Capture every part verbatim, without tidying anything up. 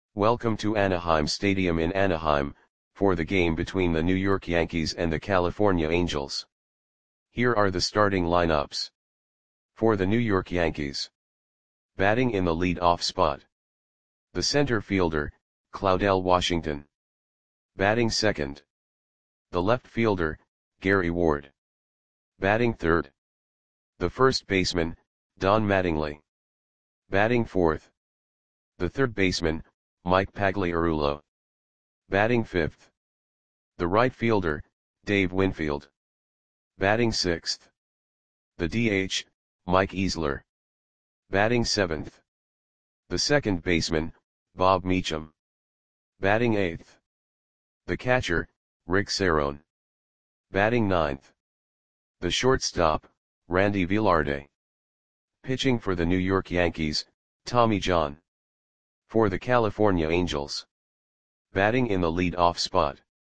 Welcome to Anaheim Stadium in Anaheim, for the game between the New York Yankees and the California Angels. Here are the starting lineups. For the New York Yankees. Batting in the lead-off spot. The center fielder, Claudell Washington. Batting second. The left fielder, Gary Ward. Batting third. The first baseman, Don Mattingly. Batting fourth. The third baseman, Mike Pagliarulo. Batting fifth. The right fielder, Dave Winfield. Batting sixth. The D H, Mike Easler. Batting seventh. The second baseman, Bob Meacham. Batting eighth. The catcher, Rick Cerone. Batting ninth. The shortstop, Randy Velarde. Pitching for the New York Yankees, Tommy John. For the California Angels. Batting in the lead-off spot.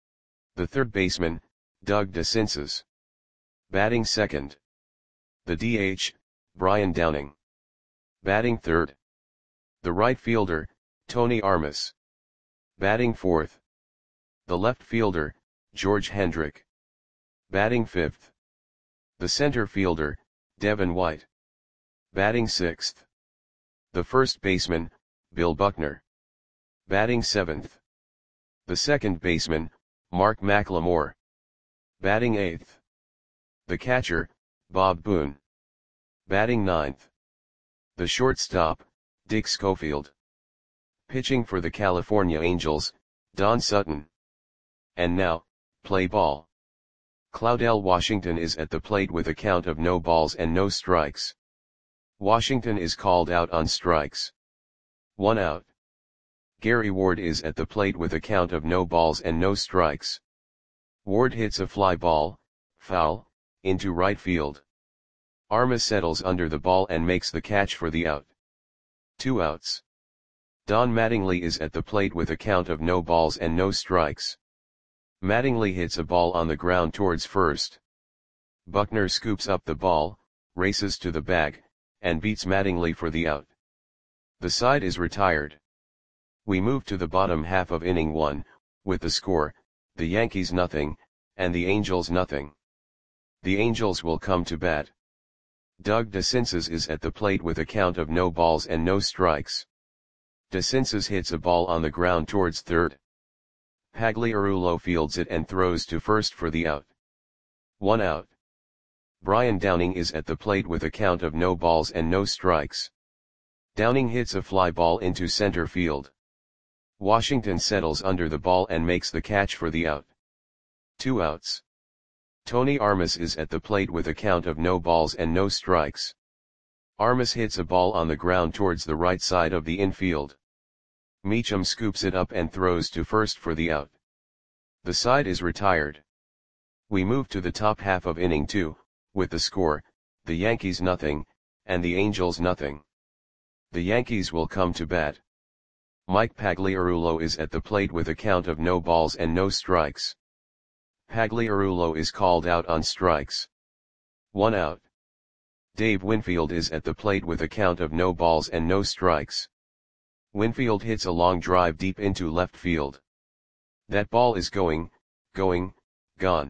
The third baseman, Doug DeCinces. Batting second. The D H, Brian Downing. Batting third. The right fielder, Tony Armas. Batting fourth. The left fielder, George Hendrick. Batting fifth. The center fielder, Devin White. Batting sixth. The first baseman, Bill Buckner. Batting seventh. The second baseman, Mark McLemore. Batting eighth. The catcher, Bob Boone. Batting ninth. The shortstop, Dick Schofield. Pitching for the California Angels, Don Sutton. And now, play ball. Claudell Washington is at the plate with a count of no balls and no strikes. Washington is called out on strikes. One out. Gary Ward is at the plate with a count of no balls and no strikes. Ward hits a fly ball, foul, into right field. Armas settles under the ball and makes the catch for the out. Two outs. Don Mattingly is at the plate with a count of no balls and no strikes. Mattingly hits a ball on the ground towards first. Buckner scoops up the ball, races to the bag, and beats Mattingly for the out. The side is retired. We move to the bottom half of inning one, with the score, the Yankees nothing, and the Angels nothing. The Angels will come to bat. Doug DeCinces is at the plate with a count of no balls and no strikes. DeCinces hits a ball on the ground towards third. Pagliarulo fields it and throws to first for the out. One out. Brian Downing is at the plate with a count of no balls and no strikes. Downing hits a fly ball into center field. Washington settles under the ball and makes the catch for the out. Two outs. Tony Armas is at the plate with a count of no balls and no strikes. Armas hits a ball on the ground towards the right side of the infield. Meacham scoops it up and throws to first for the out. The side is retired. We move to the top half of inning two, with the score, the Yankees nothing, and the Angels nothing. The Yankees will come to bat. Mike Pagliarulo is at the plate with a count of no balls and no strikes. Pagliarulo is called out on strikes. One out. Dave Winfield is at the plate with a count of no balls and no strikes. Winfield hits a long drive deep into left field. That ball is going, going, gone.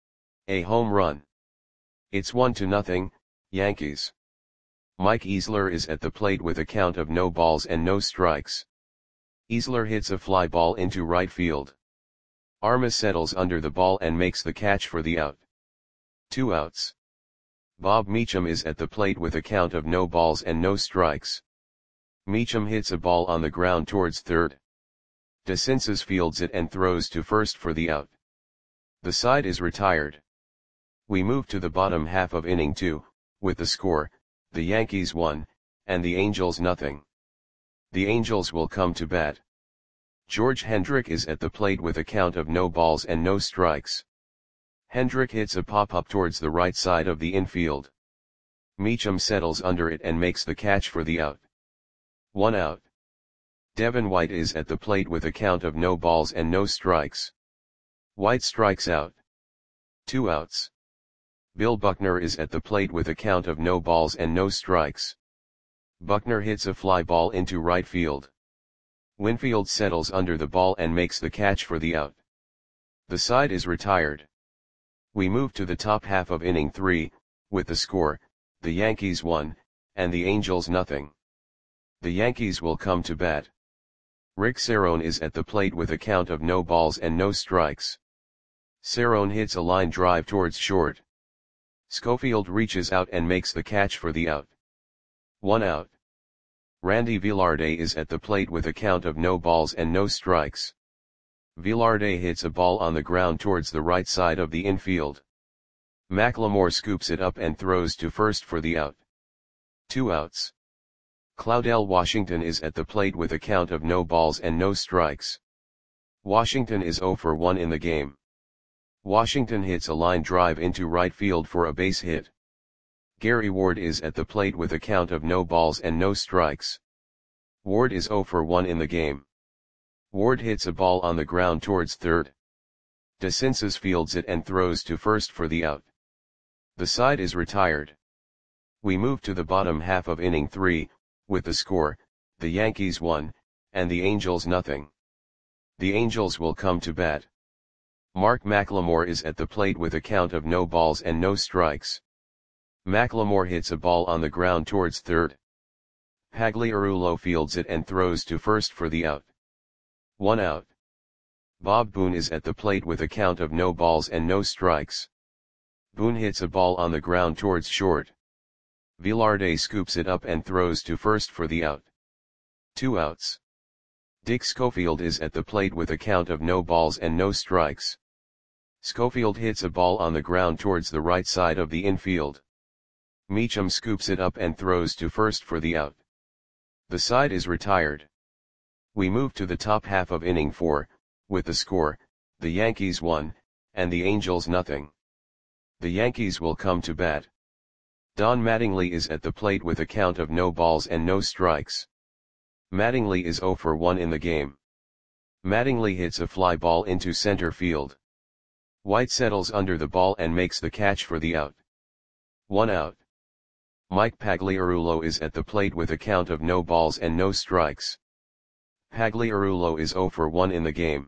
A home run. It's one to nothing, Yankees. Mike Easler is at the plate with a count of no balls and no strikes. Easler hits a fly ball into right field. Armas settles under the ball and makes the catch for the out. Two outs. Bob Meacham is at the plate with a count of no balls and no strikes. Meacham hits a ball on the ground towards third. DeCinces fields it and throws to first for the out. The side is retired. We move to the bottom half of inning two, with the score, the Yankees one, and the Angels nothing. The Angels will come to bat. George Hendrick is at the plate with a count of no balls and no strikes. Hendrick hits a pop-up towards the right side of the infield. Meacham settles under it and makes the catch for the out. One out. Devin White is at the plate with a count of no balls and no strikes. White strikes out. Two outs. Bill Buckner is at the plate with a count of no balls and no strikes. Buckner hits a fly ball into right field. Winfield settles under the ball and makes the catch for the out. The side is retired. We move to the top half of inning three, with the score, the Yankees one, and the Angels nothing. The Yankees will come to bat. Rick Cerrone is at the plate with a count of no balls and no strikes. Cerrone hits a line drive towards short. Schofield reaches out and makes the catch for the out. One out. Randy Velarde is at the plate with a count of no balls and no strikes. Velarde hits a ball on the ground towards the right side of the infield. McLemore scoops it up and throws to first for the out. Two outs. Claudell Washington is at the plate with a count of no balls and no strikes. Washington is zero for one in the game. Washington hits a line drive into right field for a base hit. Gary Ward is at the plate with a count of no balls and no strikes. Ward is zero for one in the game. Ward hits a ball on the ground towards third. DeCinces fields it and throws to first for the out. The side is retired. We move to the bottom half of inning three, with the score, the Yankees one, and the Angels nothing. The Angels will come to bat. Mark McLemore is at the plate with a count of no balls and no strikes. McLemore hits a ball on the ground towards third. Pagliarulo fields it and throws to first for the out. One out. Bob Boone is at the plate with a count of no balls and no strikes. Boone hits a ball on the ground towards short. Velarde scoops it up and throws to first for the out. Two outs. Dick Schofield is at the plate with a count of no balls and no strikes. Schofield hits a ball on the ground towards the right side of the infield. Meacham scoops it up and throws to first for the out. The side is retired. We move to the top half of inning four, with the score, the Yankees one, and the Angels nothing. The Yankees will come to bat. Don Mattingly is at the plate with a count of no balls and no strikes. Mattingly is zero for one in the game. Mattingly hits a fly ball into center field. White settles under the ball and makes the catch for the out. One out. Mike Pagliarulo is at the plate with a count of no balls and no strikes. Pagliarulo is zero for one in the game.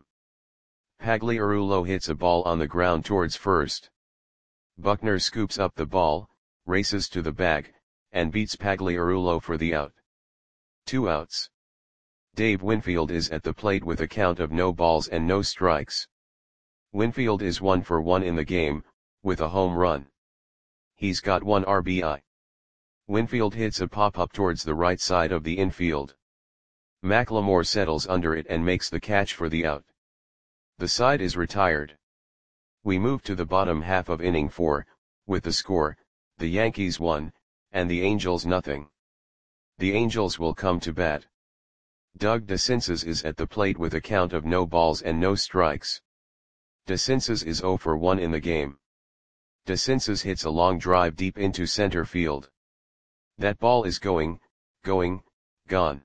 Pagliarulo hits a ball on the ground towards first. Buckner scoops up the ball, races to the bag, and beats Pagliarulo for the out. Two outs. Dave Winfield is at the plate with a count of no balls and no strikes. Winfield is one for one in the game, with a home run. He's got one R B I. Winfield hits a pop-up towards the right side of the infield. McLemore settles under it and makes the catch for the out. The side is retired. We move to the bottom half of inning four, with the score, the Yankees one, and the Angels nothing. The Angels will come to bat. Doug DeCinces is at the plate with a count of no balls and no strikes. DeCinces is zero for one in the game. DeCinces hits a long drive deep into center field. That ball is going, going, gone.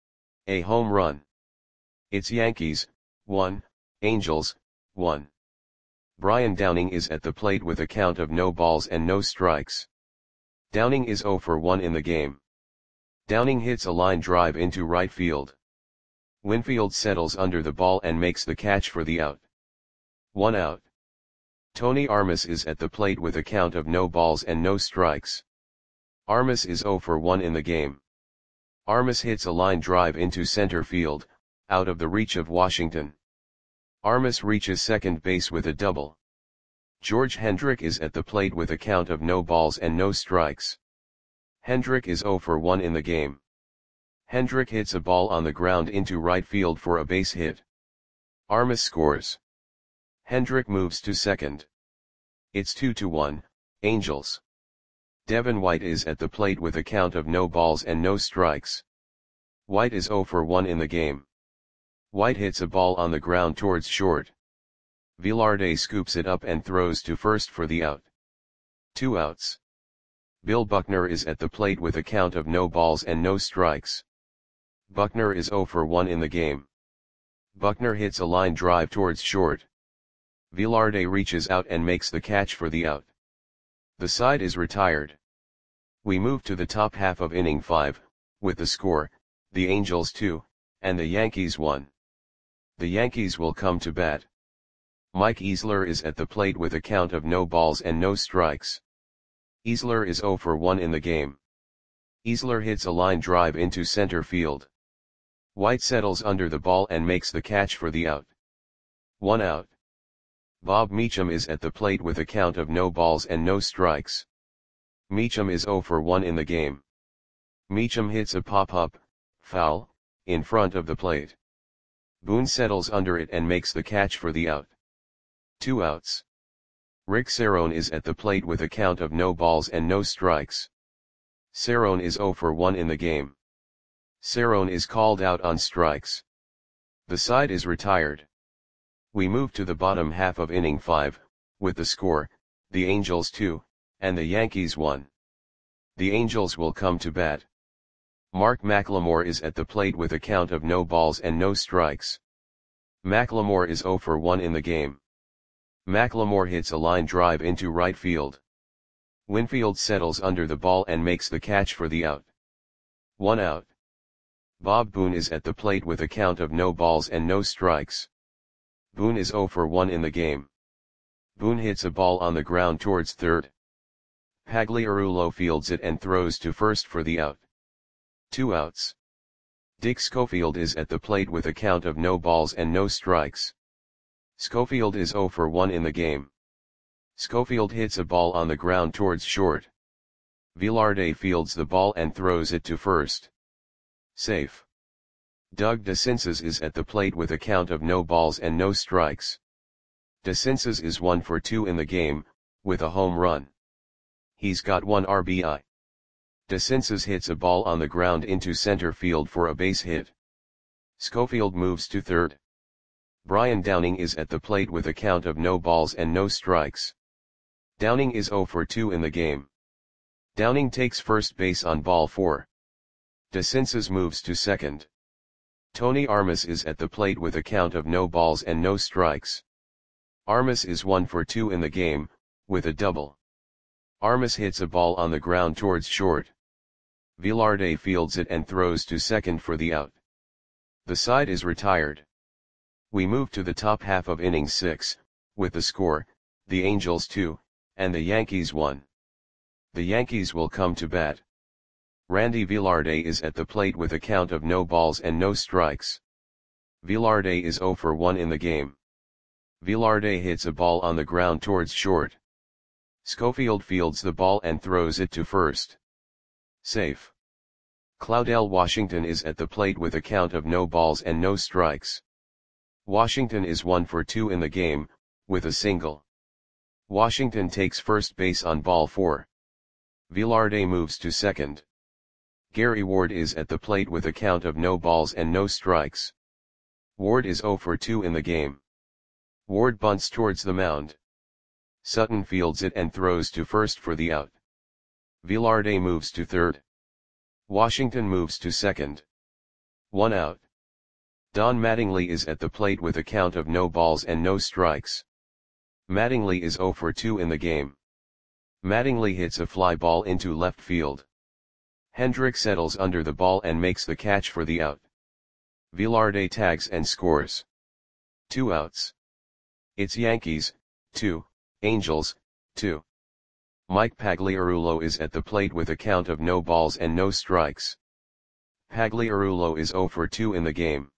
A home run. It's Yankees, one, Angels, one. Brian Downing is at the plate with a count of no balls and no strikes. Downing is zero for one in the game. Downing hits a line drive into right field. Winfield settles under the ball and makes the catch for the out. One out. Tony Armas is at the plate with a count of no balls and no strikes. Armas is zero for one in the game. Armas hits a line drive into center field, out of the reach of Washington. Armas reaches second base with a double. George Hendrick is at the plate with a count of no balls and no strikes. Hendrick is zero for one in the game. Hendrick hits a ball on the ground into right field for a base hit. Armas scores. Hendrick moves to second. It's two to one, Angels. Devin White is at the plate with a count of no balls and no strikes. White is zero for one in the game. White hits a ball on the ground towards short. Velarde scoops it up and throws to first for the out. Two outs. Bill Buckner is at the plate with a count of no balls and no strikes. Buckner is zero for one in the game. Buckner hits a line drive towards short. Velarde reaches out and makes the catch for the out. The side is retired. We move to the top half of inning five, with the score, the Angels two, and the Yankees one. The Yankees will come to bat. Mike Easler is at the plate with a count of no balls and no strikes. Easler is zero for one in the game. Easler hits a line drive into center field. White settles under the ball and makes the catch for the out. One out. Bob Meacham is at the plate with a count of no balls and no strikes. Meacham is zero for one in the game. Meacham hits a pop-up, foul, in front of the plate. Boone settles under it and makes the catch for the out. Two outs. Rick Cerrone is at the plate with a count of no balls and no strikes. Cerrone is zero for one in the game. Cerrone is called out on strikes. The side is retired. We move to the bottom half of inning five, with the score, the Angels two, and the Yankees one. The Angels will come to bat. Mark McLemore is at the plate with a count of no balls and no strikes. McLemore is zero for one in the game. McLemore hits a line drive into right field. Winfield settles under the ball and makes the catch for the out. One out. Bob Boone is at the plate with a count of no balls and no strikes. Boone is zero for one in the game. Boone hits a ball on the ground towards third. Pagliarulo fields it and throws to first for the out. Two outs. Dick Schofield is at the plate with a count of no balls and no strikes. Schofield is zero for one in the game. Schofield hits a ball on the ground towards short. Velarde fields the ball and throws it to first. Safe. Doug DeCinces is at the plate with a count of no balls and no strikes. DeCinces is one for two in the game, with a home run. He's got one R B I. DeCinces hits a ball on the ground into center field for a base hit. Schofield moves to third. Brian Downing is at the plate with a count of no balls and no strikes. Downing is zero for two in the game. Downing takes first base on ball four. DeCinces moves to second. Tony Armas is at the plate with a count of no balls and no strikes. Armas is one for two in the game, with a double. Armas hits a ball on the ground towards short. Velarde fields it and throws to second for the out. The side is retired. We move to the top half of inning six, with the score, the Angels two, and the Yankees one. The Yankees will come to bat. Randy Velarde is at the plate with a count of no balls and no strikes. Velarde is zero for one in the game. Velarde hits a ball on the ground towards short. Schofield fields the ball and throws it to first. Safe. Claudel Washington is at the plate with a count of no balls and no strikes. Washington is one for two in the game, with a single. Washington takes first base on ball four. Velarde moves to second. Gary Ward is at the plate with a count of no balls and no strikes. Ward is zero for two in the game. Ward bunts towards the mound. Sutton fields it and throws to first for the out. Velarde moves to third. Washington moves to second. One out. Don Mattingly is at the plate with a count of no balls and no strikes. Mattingly is zero for two in the game. Mattingly hits a fly ball into left field. Hendrick settles under the ball and makes the catch for the out. Velarde tags and scores. Two outs. It's Yankees, two, Angels, two. Mike Pagliarulo is at the plate with a count of no balls and no strikes. Pagliarulo is zero for two in the game.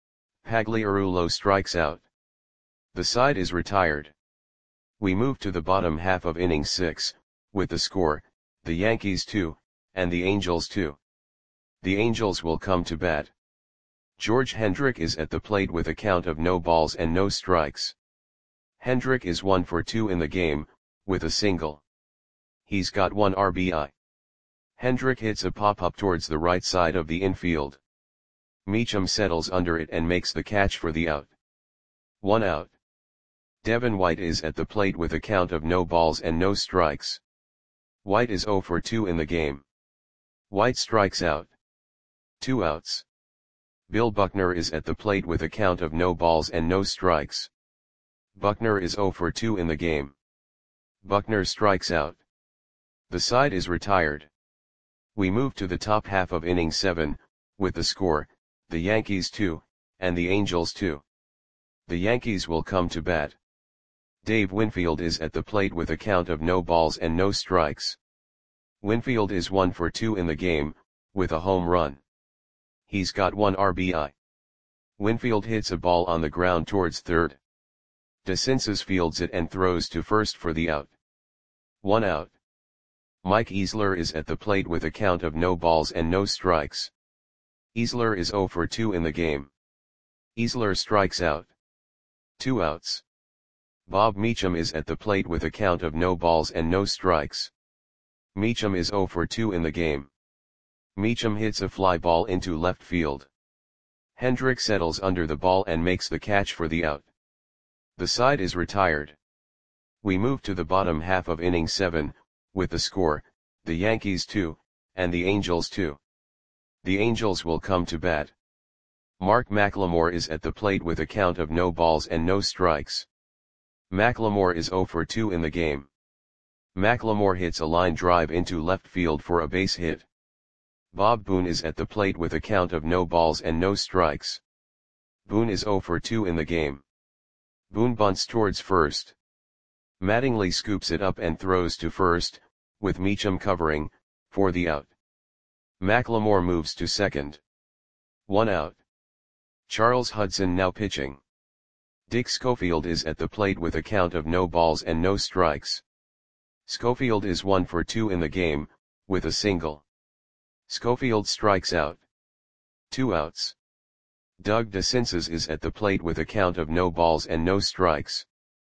Pagliarulo strikes out. The side is retired. We move to the bottom half of inning six, with the score, the Yankees two, and the Angels two. The Angels will come to bat. George Hendrick is at the plate with a count of no balls and no strikes. Hendrick is one for two in the game, with a single. He's got one R B I. Hendrick hits a pop-up towards the right side of the infield. Meacham settles under it and makes the catch for the out. One out. Devin White is at the plate with a count of no balls and no strikes. White is zero for two in the game. White strikes out. Two outs. Bill Buckner is at the plate with a count of no balls and no strikes. Buckner is zero for two in the game. Buckner strikes out. The side is retired. We move to the top half of inning seven, with the score, the Yankees two, and the Angels two. The Yankees will come to bat. Dave Winfield is at the plate with a count of no balls and no strikes. Winfield is one for two in the game, with a home run. He's got one R B I. Winfield hits a ball on the ground towards third. DeCinces fields it and throws to first for the out. One out. Mike Easler is at the plate with a count of no balls and no strikes. Easler is zero for two in the game. Easler strikes out. Two outs. Bob Meacham is at the plate with a count of no balls and no strikes. Meacham is zero for two in the game. Meacham hits a fly ball into left field. Hendrick settles under the ball and makes the catch for the out. The side is retired. We move to the bottom half of inning seven, with the score, the Yankees two, and the Angels two. The Angels will come to bat. Mark McLemore is at the plate with a count of no balls and no strikes. McLemore is zero for two in the game. McLemore hits a line drive into left field for a base hit. Bob Boone is at the plate with a count of no balls and no strikes. Boone is zero for two in the game. Boone bunts towards first. Mattingly scoops it up and throws to first, with Meacham covering, for the out. McLemore moves to second. One out. Charles Hudson now pitching. Dick Schofield is at the plate with a count of no balls and no strikes. Schofield is one for two in the game, with a single. Schofield strikes out. Two outs. Doug DeCinces is at the plate with a count of no balls and no strikes.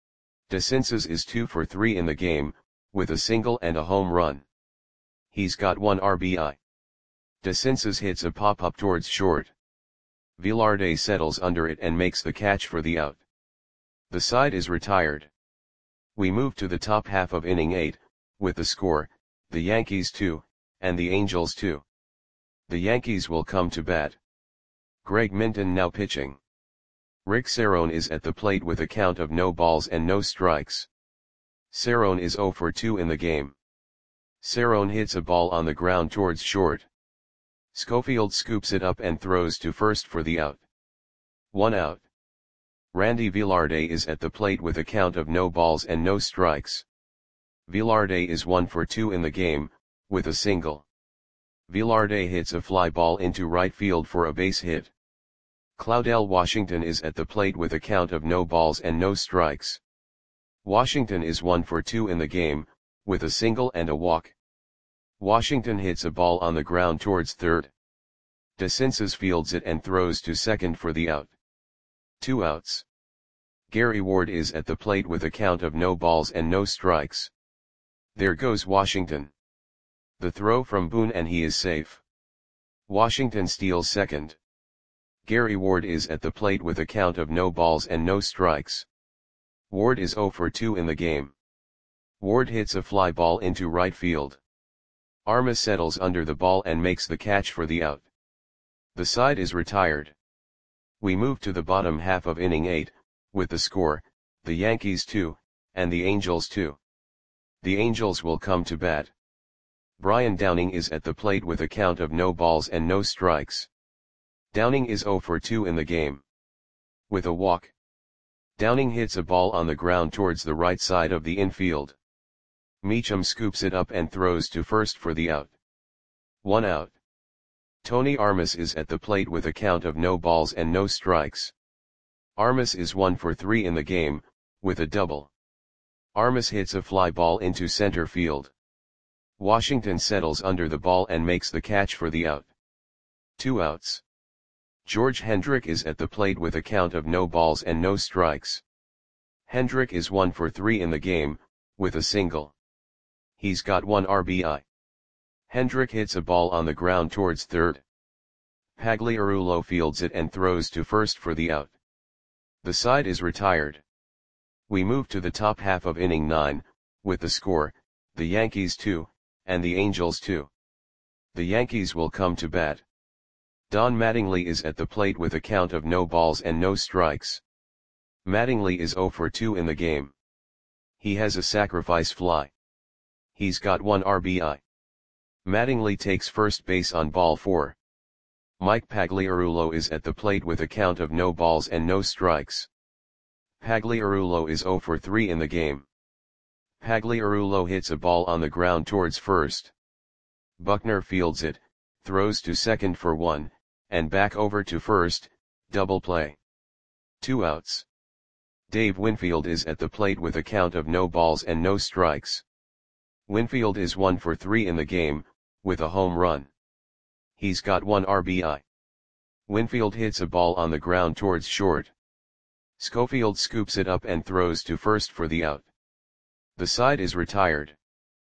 DeCinces is two for three in the game, with a single and a home run. He's got one R B I. DeCinces hits a pop-up towards short. Velarde settles under it and makes the catch for the out. The side is retired. We move to the top half of inning eight, with the score, the Yankees two, and the Angels two. The Yankees will come to bat. Greg Minton now pitching. Rick Cerrone is at the plate with a count of no balls and no strikes. Cerrone is zero for two in the game. Cerrone hits a ball on the ground towards short. Schofield scoops it up and throws to first for the out. One out. Randy Velarde is at the plate with a count of no balls and no strikes. Velarde is one for two in the game, with a single. Velarde hits a fly ball into right field for a base hit. Claudell Washington is at the plate with a count of no balls and no strikes. Washington is one for two in the game, with a single and a walk. Washington hits a ball on the ground towards third. DeCinces fields it and throws to second for the out. Two outs. Gary Ward is at the plate with a count of no balls and no strikes. There goes Washington. The throw from Boone and he is safe. Washington steals second. Gary Ward is at the plate with a count of no balls and no strikes. Ward is zero for two in the game. Ward hits a fly ball into right field. Armas settles under the ball and makes the catch for the out. The side is retired. We move to the bottom half of inning eight, with the score, the Yankees two, and the Angels two. The Angels will come to bat. Brian Downing is at the plate with a count of no balls and no strikes. Downing is zero for two in the game. With a walk. Downing hits a ball on the ground towards the right side of the infield. Meacham scoops it up and throws to first for the out. One out. Tony Armas is at the plate with a count of no balls and no strikes. Armas is one for three in the game, with a double. Armas hits a fly ball into center field. Washington settles under the ball and makes the catch for the out. Two outs. George Hendrick is at the plate with a count of no balls and no strikes. Hendrick is one for three in the game, with a single. He's got one R B I. Hendrick hits a ball on the ground towards third. Pagliarulo fields it and throws to first for the out. The side is retired. We move to the top half of inning nine, with the score, the Yankees two, and the Angels two. The Yankees will come to bat. Don Mattingly is at the plate with a count of no balls and no strikes. Mattingly is zero for two in the game. He has a sacrifice fly. He's got one R B I. Mattingly takes first base on ball four. Mike Pagliarulo is at the plate with a count of no balls and no strikes. Pagliarulo is zero for three in the game. Pagliarulo hits a ball on the ground towards first. Buckner fields it, throws to second for one, and back over to first, double play. Two outs. Dave Winfield is at the plate with a count of no balls and no strikes. Winfield is one for three in the game, with a home run. He's got one R B I. Winfield hits a ball on the ground towards short. Schofield scoops it up and throws to first for the out. The side is retired.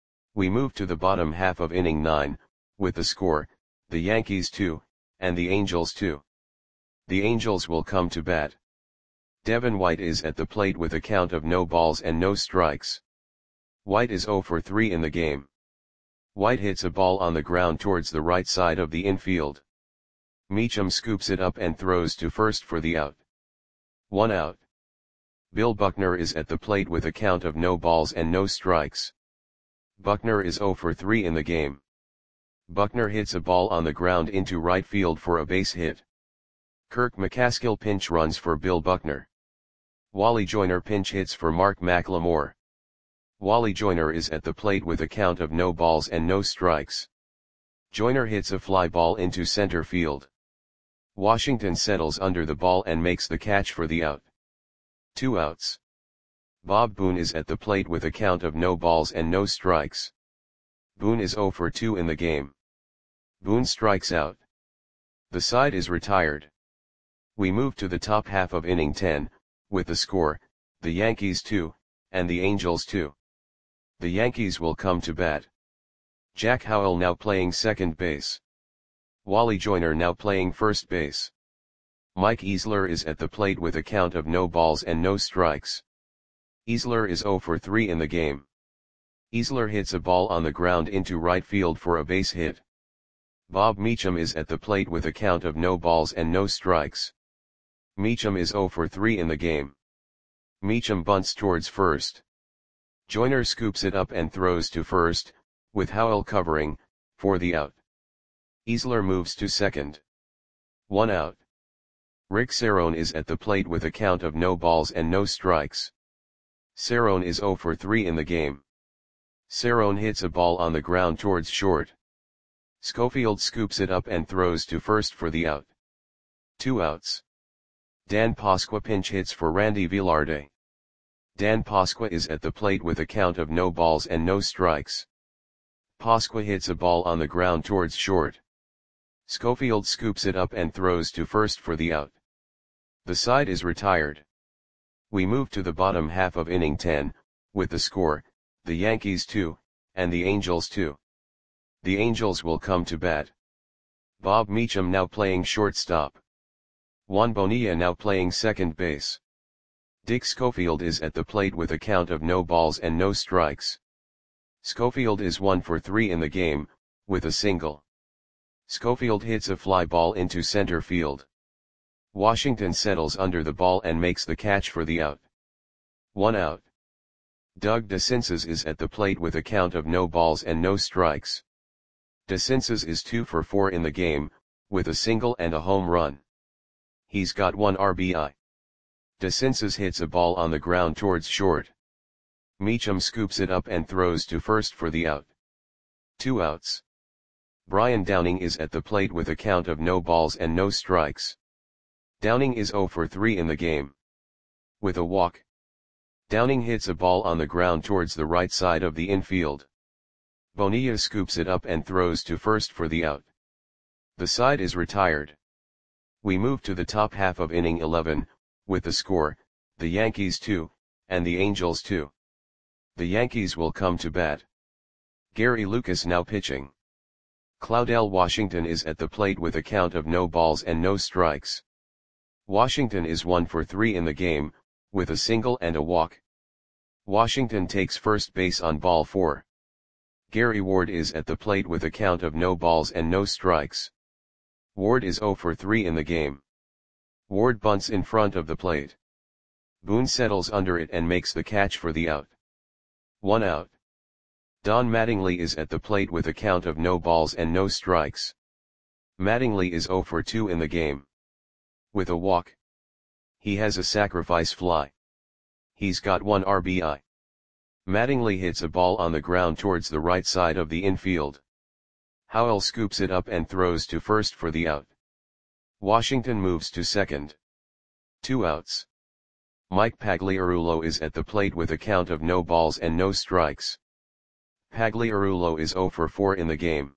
We move to the bottom half of inning nine, with the score, the Yankees two, and the Angels two. The Angels will come to bat. Devin White is at the plate with a count of no balls and no strikes. White is zero for three in the game. White hits a ball on the ground towards the right side of the infield. Meacham scoops it up and throws to first for the out. One out. Bill Buckner is at the plate with a count of no balls and no strikes. Buckner is zero for three in the game. Buckner hits a ball on the ground into right field for a base hit. Kirk McCaskill pinch runs for Bill Buckner. Wally Joyner pinch hits for Mark McLemore. Wally Joyner is at the plate with a count of no balls and no strikes. Joyner hits a fly ball into center field. Washington settles under the ball and makes the catch for the out. Two outs. Bob Boone is at the plate with a count of no balls and no strikes. Boone is zero for two in the game. Boone strikes out. The side is retired. We move to the top half of inning ten, with the score, the Yankees two, and the Angels two. The Yankees will come to bat. Jack Howell now playing second base. Wally Joyner now playing first base. Mike Easler is at the plate with a count of no balls and no strikes. Easler is zero for three in the game. Easler hits a ball on the ground into right field for a base hit. Bob Meacham is at the plate with a count of no balls and no strikes. Meacham is zero for three in the game. Meacham bunts towards first. Joyner scoops it up and throws to first, with Howell covering, for the out. Easler moves to second. One out. Rick Cerrone is at the plate with a count of no balls and no strikes. Cerrone is zero for three in the game. Cerrone hits a ball on the ground towards short. Schofield scoops it up and throws to first for the out. Two outs. Dan Pasqua pinch hits for Randy Velarde. Dan Pasqua is at the plate with a count of no balls and no strikes. Pasqua hits a ball on the ground towards short. Schofield scoops it up and throws to first for the out. The side is retired. We move to the bottom half of inning ten, with the score, the Yankees two, and the Angels two. The Angels will come to bat. Bob Meacham now playing shortstop. Juan Bonilla now playing second base. Dick Schofield is at the plate with a count of no balls and no strikes. Schofield is one for three in the game, with a single. Schofield hits a fly ball into center field. Washington settles under the ball and makes the catch for the out. One out. Doug DeCinces is at the plate with a count of no balls and no strikes. DeCinces is two for four in the game, with a single and a home run. He's got one R B I. DeCinces hits a ball on the ground towards short. Meacham scoops it up and throws to first for the out. Two outs. Brian Downing is at the plate with a count of no balls and no strikes. Downing is zero for three in the game. With a walk. Downing hits a ball on the ground towards the right side of the infield. Bonilla scoops it up and throws to first for the out. The side is retired. We move to the top half of inning eleven, with the score, the Yankees two, and the Angels two. The Yankees will come to bat. Gary Lucas now pitching. Claudel Washington is at the plate with a count of no balls and no strikes. Washington is one for three in the game, with a single and a walk. Washington takes first base on ball four. Gary Ward is at the plate with a count of no balls and no strikes. Ward is zero for three in the game. Ward bunts in front of the plate. Boone settles under it and makes the catch for the out. One out. Don Mattingly is at the plate with a count of no balls and no strikes. Mattingly is zero for two in the game. With a walk. He has a sacrifice fly. He's got one R B I. Mattingly hits a ball on the ground towards the right side of the infield. Howell scoops it up and throws to first for the out. Washington moves to second. Two outs. Mike Pagliarulo is at the plate with a count of no balls and no strikes. Pagliarulo is zero for four in the game.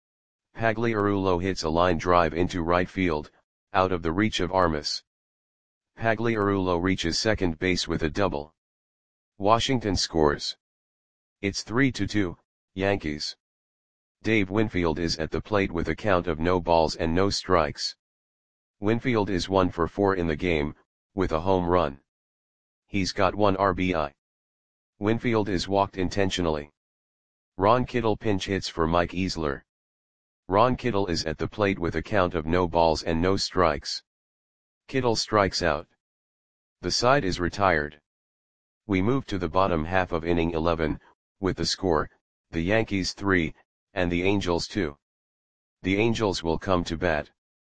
Pagliarulo hits a line drive into right field, out of the reach of Armas. Pagliarulo reaches second base with a double. Washington scores. It's three to two, Yankees. Dave Winfield is at the plate with a count of no balls and no strikes. Winfield is one for four in the game, with a home run. He's got one R B I. Winfield is walked intentionally. Ron Kittle pinch hits for Mike Easler. Ron Kittle is at the plate with a count of no balls and no strikes. Kittle strikes out. The side is retired. We move to the bottom half of inning eleven, with the score, the Yankees three, and the Angels two. The Angels will come to bat.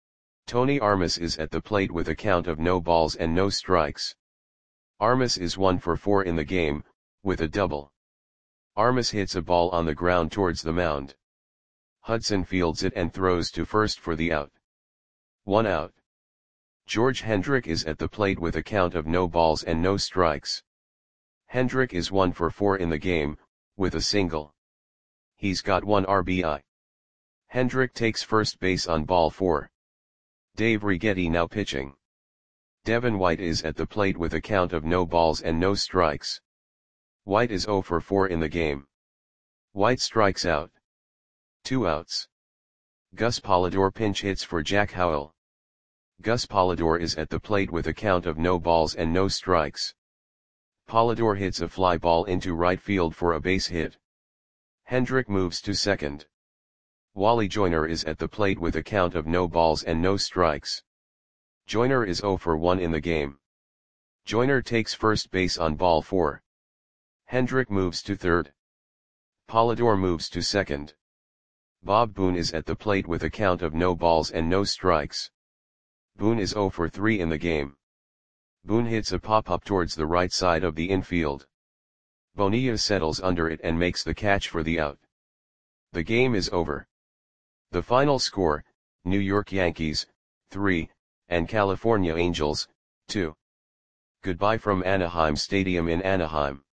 Tony Armas is at the plate with a count of no balls and no strikes. Armas is one for four in the game, with a double. Armas hits a ball on the ground towards the mound. Hudson fields it and throws to first for the out. One out. George Hendrick is at the plate with a count of no balls and no strikes. Hendrick is one for four in the game, with a single. He's got one R B I. Hendrick takes first base on ball four. Dave Righetti now pitching. Devin White is at the plate with a count of no balls and no strikes. White is zero for four in the game. White strikes out. Two outs. Gus Polidor pinch hits for Jack Howell. Gus Polidor is at the plate with a count of no balls and no strikes. Polidor hits a fly ball into right field for a base hit. Hendrick moves to second. Wally Joyner is at the plate with a count of no balls and no strikes. Joyner is zero for one in the game. Joyner takes first base on ball four. Hendrick moves to third. Polidor moves to second. Bob Boone is at the plate with a count of no balls and no strikes. Boone is zero for three in the game. Boone hits a pop-up towards the right side of the infield. Bonilla settles under it and makes the catch for the out. The game is over. The final score, New York Yankees, three, and California Angels, two. Goodbye from Anaheim Stadium in Anaheim.